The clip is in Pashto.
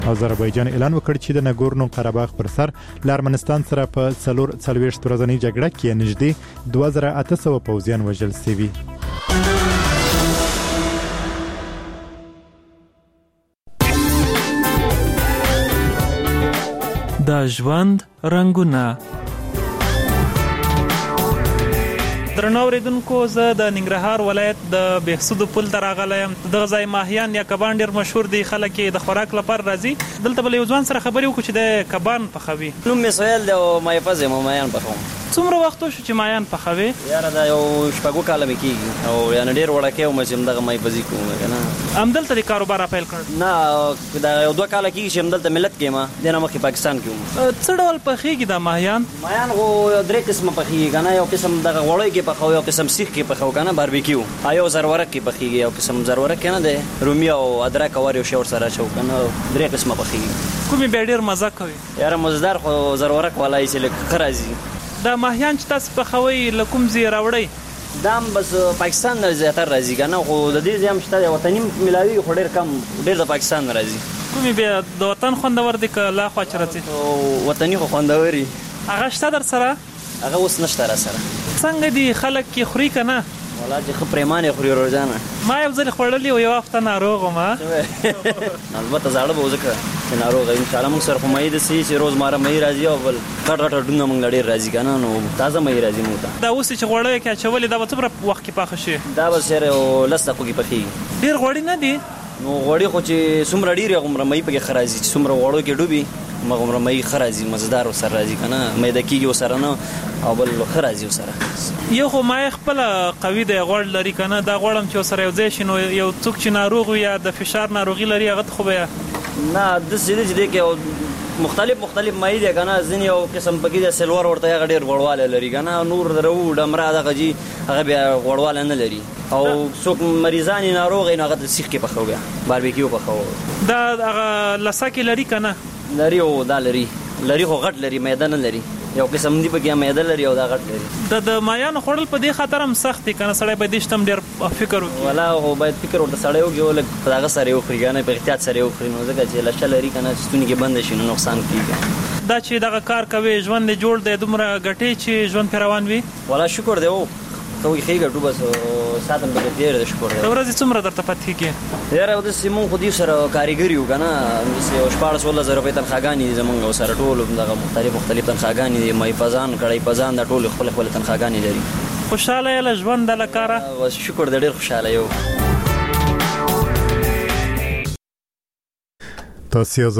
آذربایجان اعلان وکړ چې د ناګورنو قرهباغ پر سر له ارمنستان سره په 40 ورځنۍ جګړه کې نږدې 2800 پوځیان وژل شوي. د ژوند رنګونه. درنو اوریدونکو، زه د ننګرهار ولایت د بهسودو پل ته راغلی یم. دغه ځای ماهیان یا کبان ډېر مشهور دي. خلک یې د خوراک لپاره راځي. دلته به له یو ځوان سره خبرې وکړو چې د کبان پخوي. نوم مې سهیل دی او محفظ یم او ماهیان پخوم. څومره وخت وشو چې ماهیان پخوي؟ یاره دا یو شپږو کاله مې کېږي او یعنې ډېر وړکی وم چې همدغه محفظي کوم که نه. همدلته د کاروبار پیل کړ؟ نه، دا یو 2 کاله کېږي چې همدلته ملت کې یم. دې نه مخکې پاکستان کې وم. څه ډول پخېږي دا ماهیان؟ ماهیان خو 3 قسمه پخېږي که نه. یو قسم دغه غوړی کې پخوو، یو قسم سیخ کې پخوو که نه، باربیکیو. یو زرورک کې پخېږي، یو قسم زرورک کې نه دی، رومي او ادرک او یو شی ورسره اچوو که نه. 3 قسمه پخېږي. کومې بیا ډېر مزه کوي؟ یاره مزدار خو زرورک والا یې چې لږ ښه راځي. دا ماهیان چې تاسو پخوئ له کوم ځای راوړئ؟ دا هم بس پاکستان نه زیاتر راځي که نه، خو د دې ځای هم شته دی. وطني ملاوي خو ډېر کم، ډېر د پاکستان نه راځي. کومې بیا د وطن خوندور دي که لا خوا چې راځي؟ وطني خو خوندوري. هغه شته در سره؟ هغه اوس نشته را سره. څنګه دي خلک کې خوري که نه؟ والله چې ښه پرېمانې خوري روزانه. ما یو ځل خوړلي او یو هفته ناروغ وم. البته زاړه به و ځکه چې ناروغه انشاءالله موږ سره خو مهي داسې چې روزمره مهي راځي او بل غټ غټ هډونه موږ له ډېر راځي که نه، نو تازه مهي راځي موږ ته. دا اوس چې غوړیو کې اچولې دا به څومره وخت کې پاخه شي؟ دا به سره 10 دقیقو کې پخېږي. ډېر غوړي نه دي؟ نو غوړي خو چې څومره ډېر هغومره مهي پکې ښه راځي. چې څومره غوړو کې ډوبي هغومره مهي ښه راځي، مزدار ورسره راځي که نه، میده کېږي ورسره نه او بل ښه راځي ورسره. یو خو مایه خپله قوي دی، غوړ لري که نه. دا غوړ هم چې ورسره یو ځای شي نو یو څوک چې ناروغ وي یا د فشار ناروغي لري هغه ته خو به نه داسې دی چې دی کې مختلف مایع دی که نه. ځینې یو قسم پکې دی سلور ورته هغه ډېر غوړوالی لري که نه. نور درو ډمره دغه جي هغه بیا غوړوالی نه لري. او څوک مریضان یې ناروغ یې نو هغه د سیخ کې پخوو، بیا باربیکیو پخوو. دا هغه لسکې لري که نه؟ لري او دا لري خو غټ لري، میده نه لري. یو قسم دی پکې میده لري او دا غټ لري. د ماهیانو خوړل په دې خاطر هم سخت دی که نه؟ سړی باید دې شته هم ډېر فکر وکړي. والا خو باید فکر ورته سړی وکړي او لږ په هغه سره یې وخوري که نه، په احتیاط سره یې وخوري. نو ځکه چې لشه لري که نه، ستوني کې بنده شي نو نقصان کېږي. دا چې دغه کار کوي ژوند دې جوړ دی، دومره ګټې چې ژوند پرې روان وي؟ والا شکر دی او ته وایي ښې ګټو بس ساعت هم پکې تېر دی. شکر دی. د ورځې څومره درته پاتې کېږي؟ یاره داسې مونږ خو دې سره کارګر یو که نه. داسې 14-16 روپۍ تنخواګانې دي زمونږ او سره ټول دغه مختلف تنخواګانې دي. محفظان کړایپزان دا ټول خپلې تنخواګانې لري. خوشحاله یې له ژونده له کاره؟ شکر دی ډېر خوشحاله یو. تاسو